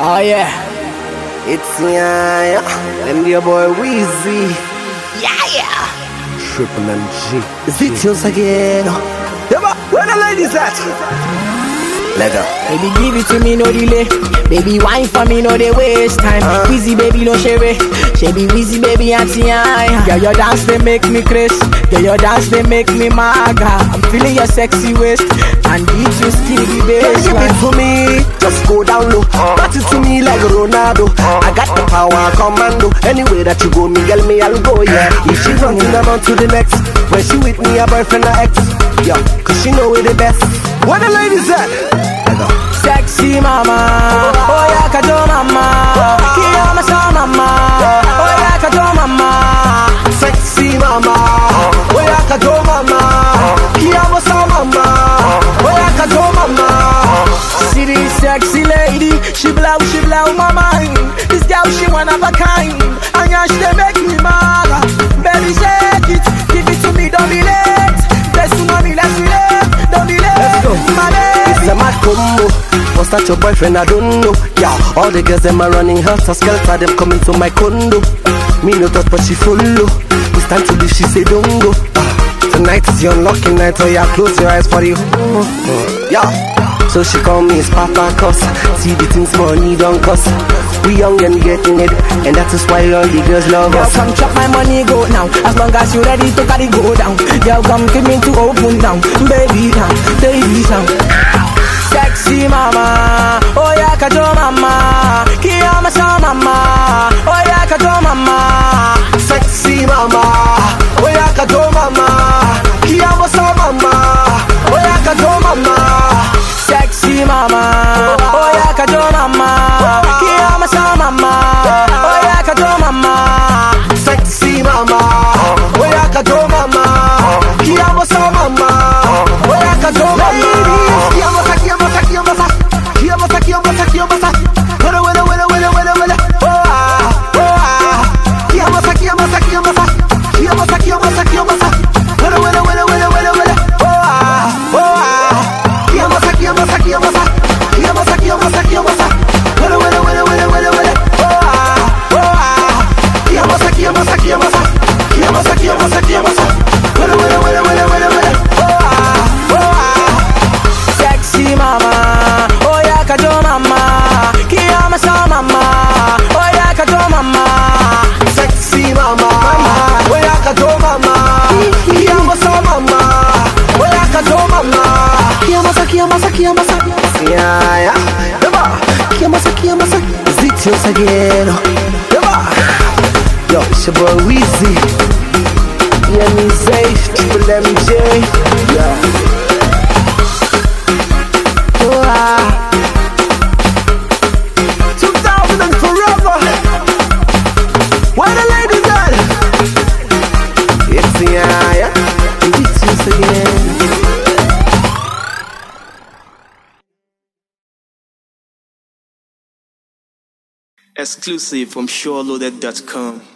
Oh yeah, It's yeah. Them dear boy Weezy. yeah. Triple MG. Is it yours again? Yeah, where the ladies at? Let go. Baby, give it to me, no delay. Baby, wine for me, no they waste time. Wheezy, baby, no share. Shabby, Wheezy, baby, auntie, yeah, your dance, they make me crazy. Yeah, your dance, they make me maga. I'm feeling your sexy waist and beat you skinny bass. Give it to me, just go down low. Pat it to me like Ronaldo. I got the power, commando. Anywhere that you go, me, girl, me, I'll go, yeah. If she running, I'm on to the next. When she with me, a boyfriend or ex. Yeah, cause she know we the best. Where the ladies at? Sexy mama, oh yeah, kajo mama. Kiyama sa mama, oh yeah, kajo mama. Sexy mama, oh yeah, kajo mama. Kiyama sa mama, oh yeah, kajo mama. See this sexy lady, she blow my mind. This girl, she one of a kind. And yeah, she dey make me mad. Baby, shake it, give it to me, don't be late. Let's do mommy, let's relate, don't be late. Let's go. My baby. It's a mad combo. Was that your boyfriend? I don't know. Yeah, all the girls them are running helter skelter. Them coming to my condo. Me no touch, but she follow. It's time to leave. She say don't go. Tonight is your unlucky night. Oh yeah, close your eyes for you. Yeah. So she call me his papa cause see the things money don't cost. We young and getting it, and that is why all the girls love Girl, us. come chop my money, go now. As long as you ready to carry go down. Girl, come give me to open down. Baby down, baby down. Sexy mama, oh yeah, kajo mama. Kiyama sa mama, oh yeah, kajo mama. Sexy mama, oh yeah, kajo mama. Kiyama sa mama, oh yeah, kajo mama. Sexy mama, oh yeah, kajo mama. Kiyama sa mama, oh yeah, kajo mama. Sexy mama, oh yeah, kajo mama. Kiyama sa mama, oh yeah, kajo mama. Sexy mama, oh yeah, kajo mama. Kiyama sa mama, oh yeah, kajo mama. Sexy mama, oh yeah, kajo mama. Kiyama sa mama, oh yeah, kajo mama. Kiyama sa. Yeah. Kiyama sa. Is it yours again? Yo, it's your boy Weezy. Yeah, me safe, Triple MJ. Yeah. Oh, 2000 and forever. Where the ladies at? It's yeah. It's yours again. Exclusive from SureLoaded.com.